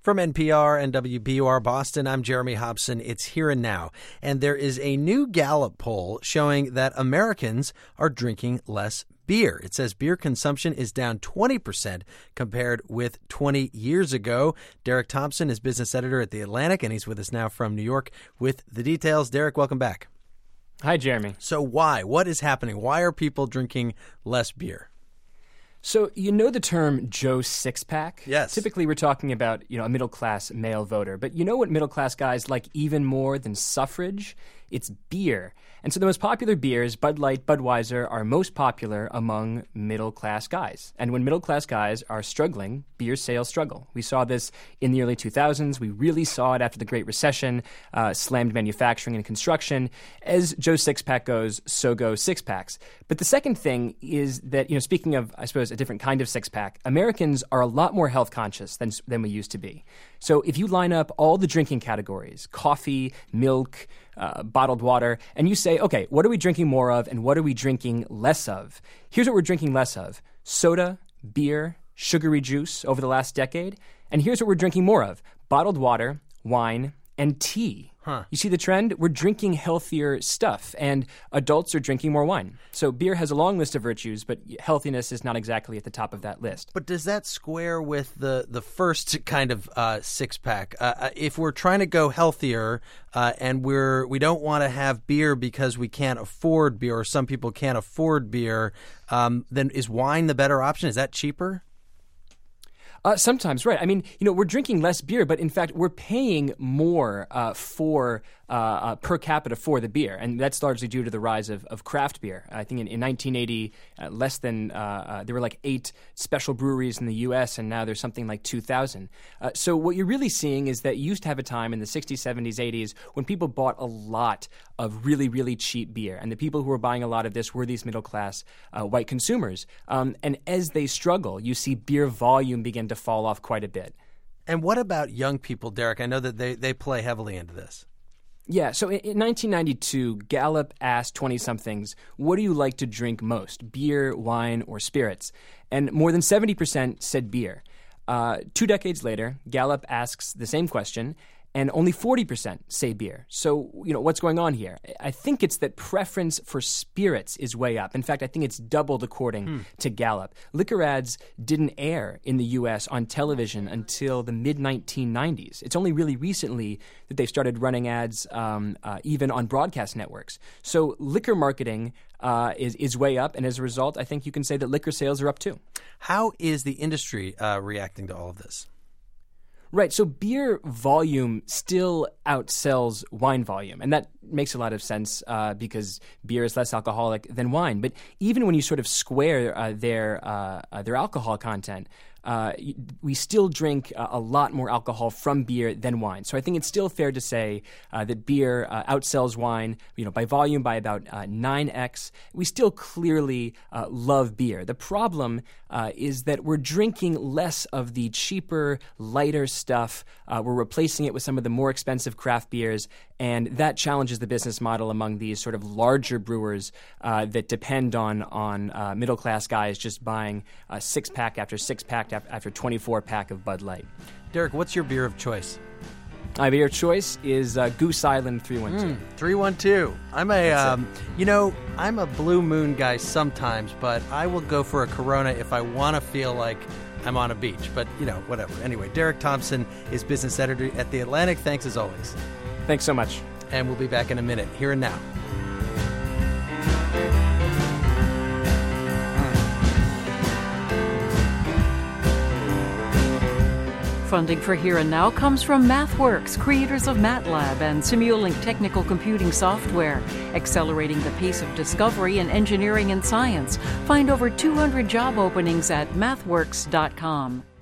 From NPR and WBUR Boston, I'm Jeremy Hobson. It's Here and Now. And there is a new Gallup poll showing that Americans are drinking less beer. It says beer consumption is down 20% compared with 20 years ago. Derek Thompson is business editor at The Atlantic, and he's with us now from New York with the details. Derek, welcome back. Hi, Jeremy. So why? What is happening? Why are people drinking less beer? So you know the term Joe Sixpack? Yes. Typically we're talking about, a middle-class male voter. But you know what middle-class guys like even more than suffrage? It's beer. And so the most popular beers, Bud Light, Budweiser, are most popular among middle-class guys. And when middle-class guys are struggling, beer sales struggle. We saw this in the early 2000s. We really saw it after the Great Recession, slammed manufacturing and construction. As Joe Sixpack goes, so go six-packs. But the second thing is that, speaking of, I suppose, a different kind of six-pack, Americans are a lot more health conscious than we used to be. So if you line up all the drinking categories, coffee, milk, bottled water, and you say, okay, what are we drinking more of and what are we drinking less of? Here's what we're drinking less of: soda, beer, sugary juice over the last decade. And here's what we're drinking more of: bottled water, wine, and tea. You see the trend? We're drinking healthier stuff, and adults are drinking more wine. So beer has a long list of virtues, but healthiness is not exactly at the top of that list. But does that square with the first kind of six-pack? If we're trying to go healthier and we don't want to have beer because we can't afford beer, or some people can't afford beer, then is wine the better option? Is that cheaper? Sometimes, right. I mean, we're drinking less beer, but in fact, we're paying more for per capita for the beer, and that's largely due to the rise of craft beer. I think in 1980, there were like 8 special breweries in the U.S., and now there's something like 2,000. So what you're really seeing is that you used to have a time in the 60s, 70s, 80s when people bought a lot of really, really cheap beer, and the people who were buying a lot of this were these middle-class white consumers. And as they struggle, you see beer volume begin to fall off quite a bit. And what about young people, Derek? I know that they play heavily into this. Yeah, so in 1992, Gallup asked 20-somethings, what do you like to drink most, beer, wine, or spirits? And more than 70% said beer. 2 decades later, Gallup asks the same question, and only 40% say beer. So, what's going on here? I think it's that preference for spirits is way up. In fact, I think it's doubled according to Gallup. Liquor ads didn't air in the U.S. on television until the mid-1990s. It's only really recently that they've started running ads even on broadcast networks. So liquor marketing is way up, and as a result, I think you can say that liquor sales are up too. How is the industry reacting to all of this? Right, so beer volume still outsells wine volume, and that makes a lot of sense because beer is less alcoholic than wine. But even when you sort of square their alcohol content, we still drink a lot more alcohol from beer than wine. So I think it's still fair to say that beer outsells wine, by volume by about 9x. We still clearly love beer. The problem is that we're drinking less of the cheaper, lighter stuff. We're replacing it with some of the more expensive craft beers, and that challenges the business model among these sort of larger brewers that depend on middle-class guys just buying six-pack after six-pack after 24-pack of Bud Light. Derek, what's your beer of choice? My beer of choice is Goose Island 312. 312. I'm a Blue Moon guy sometimes, but I will go for a Corona if I want to feel like I'm on a beach. But, whatever. Anyway, Derek Thompson is business editor at The Atlantic. Thanks as always. Thanks so much. And we'll be back in a minute. Here and Now. Funding for Here and Now comes from MathWorks, creators of MATLAB and Simulink technical computing software, accelerating the pace of discovery in engineering and science. Find over 200 job openings at mathworks.com.